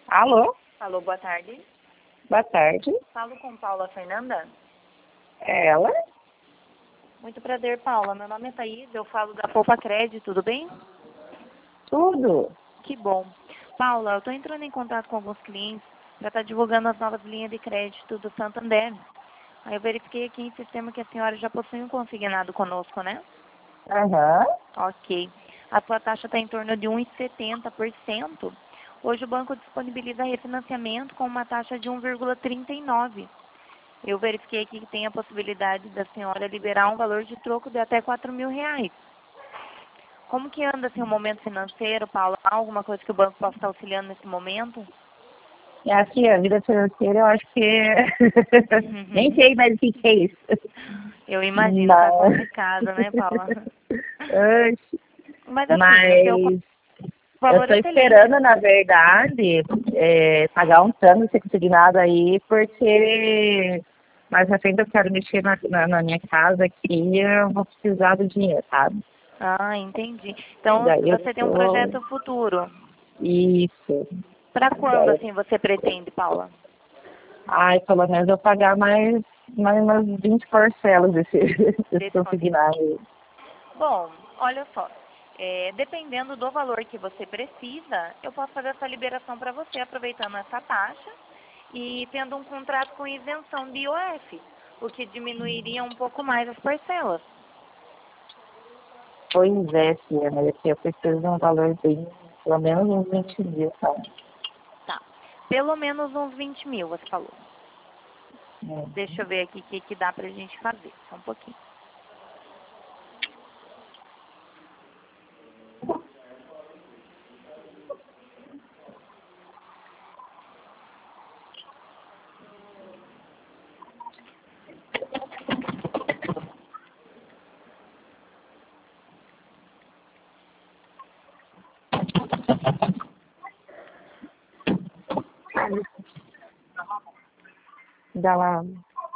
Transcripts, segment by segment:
Alô? Alô, boa tarde. Boa tarde. Falo com Paula Fernanda. É ela? Muito prazer, Paula. Meu nome é Thaís, eu falo da Poupa Crédito, tudo bem? Tudo. Que bom. Paula, eu estou entrando em contato com alguns clientes para estar divulgando as novas linhas de crédito do Santander. Aí eu verifiquei aqui em sistema que a senhora já possui um consignado conosco, né? Aham. Ok. A sua taxa está em torno de 1,70%. Hoje o banco disponibiliza refinanciamento com uma taxa de 1,39%. Eu verifiquei aqui que tem a possibilidade da senhora liberar um valor de troco de até R$ 4.000. Como que anda assim, o momento financeiro, Paula? Há alguma coisa que o banco possa estar auxiliando nesse momento? E aqui, a vida financeira, eu acho que... Nem sei mais o que é isso. Eu imagino, tá Mas... complicado, né, Paula? Oxe. Mas assim, o seu Mas eu valor estou é excelente. esperando, na verdade, pagar um plano de ser consignado aí, porque mais à frente eu quero mexer na minha casa aqui e eu vou precisar do dinheiro, sabe? Ah, entendi. Então, Daí eu você tem um tô... projeto futuro. Isso. Para quando, Daí, assim, você pretende, Paula? ai, pelo menos eu pagar mais umas 20 parcelas desse Desse consigo. consignado. Bom, olha só. Dependendo do valor que você precisa, eu posso fazer essa liberação para você, aproveitando essa taxa e tendo um contrato com isenção de IOF, o que diminuiria um pouco mais as parcelas. Pois é, filha, mas aqui eu preciso de um valor bem, pelo menos uns 20 mil, sabe? Tá. Pelo menos uns 20.000, você falou. É. Deixa eu ver aqui o que dá pra gente fazer. Só um pouquinho. Dá lá.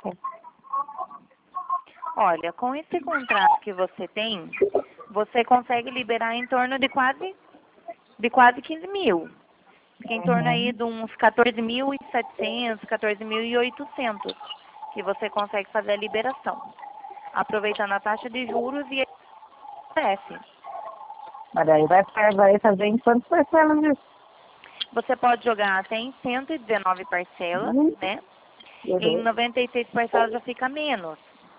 Olha, com esse contrato que você tem, você consegue liberar em torno de quase 15 mil. Fica em torno aí Uhum. de uns 14.700, 14.800 que você consegue fazer a liberação, aproveitando a taxa de juros e IOF. Mas daí vai fazer em quantas parcelas isso? Você pode jogar até em 119 parcelas, né? Em Uhum. 96 parcelas já fica menos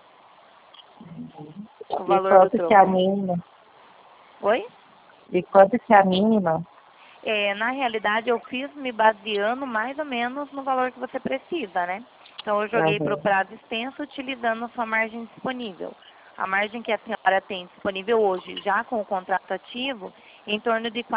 o E valor do quanto que é a troco. mínima? Oi? E quanto que é a mínima? Na realidade, eu fiz me baseando mais ou menos no valor que você precisa, né? Então, eu joguei para o Uhum. prazo extenso utilizando a sua margem disponível. A margem que a senhora tem disponível hoje, já com o contrato ativo, em torno de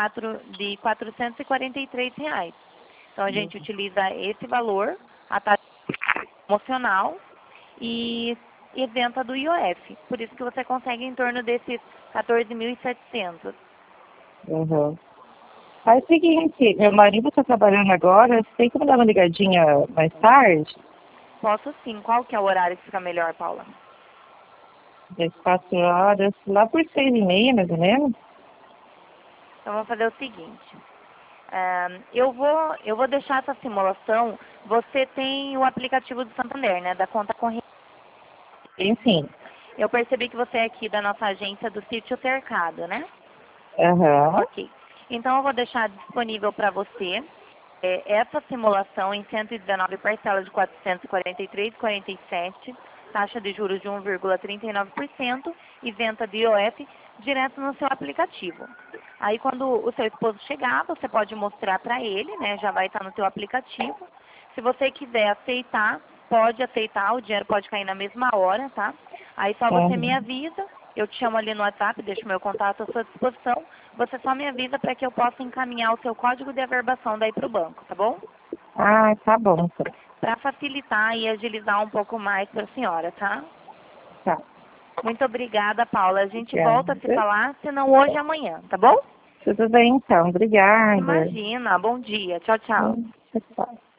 R$ 443. Então, a gente utiliza esse valor, a taxa promocional e isenta do IOF. Por isso que você consegue em torno desses 14.700. Uhum. Faz o seguinte, meu marido está trabalhando agora, você tem que me dar uma ligadinha mais tarde? Posso sim. Qual que é o horário que fica melhor, Paula? Das 4 horas, lá por 6h30, mais ou menos. Então, vamos fazer o seguinte. Eu vou deixar essa simulação. Você tem o aplicativo do Santander, né? Da conta corrente. Enfim. Eu percebi que você é aqui da nossa agência do Sítio Cercado, né? Aham. Ok. Então, eu vou deixar disponível para você essa simulação em 119 parcelas de R$ 443,47, taxa de juros de 1,39%, isenta de IOF, direto no seu aplicativo. Aí, quando o seu esposo chegar, você pode mostrar para ele, né? Já vai estar no seu aplicativo. Se você quiser aceitar, pode aceitar, o dinheiro pode cair na mesma hora, tá? Aí só você me Uhum. avisa, eu te chamo ali no WhatsApp, deixo meu contato à sua disposição. Você só me avisa para que eu possa encaminhar o seu código de averbação daí para o banco, tá bom? Ah, tá bom, então. Para facilitar e agilizar um pouco mais para a senhora, tá? Tá. Muito obrigada, Paula. A gente volta a se Obrigada. falar, se não hoje, amanhã, tá bom? Tudo bem, então. Obrigada. Imagina. Bom dia. Tchau, tchau. Tchau, tchau.